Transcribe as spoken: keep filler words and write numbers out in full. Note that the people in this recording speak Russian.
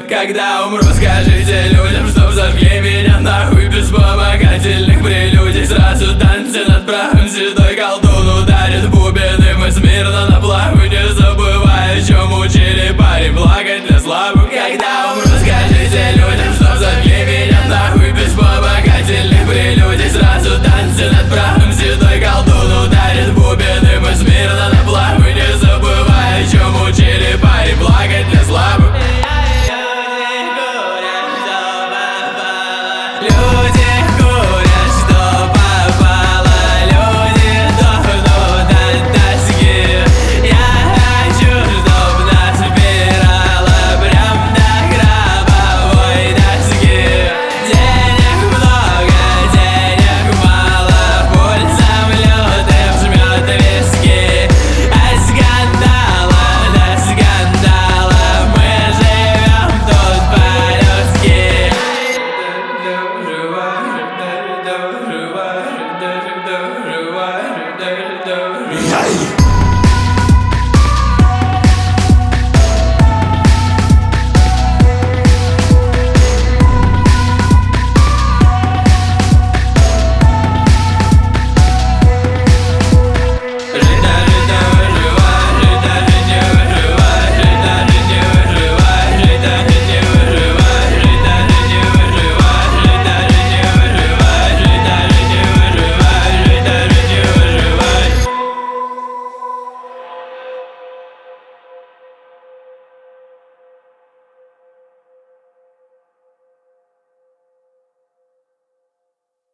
Когда умру, скажите людям, чтоб зажгли меня нахуй. Без вспомогательных прелюдий сразу танцы над прахом. Седой колдун ударит бубен, и мы смирно на плаху, не забывая, о чем учили парень. Плакать для слабых, когда умру.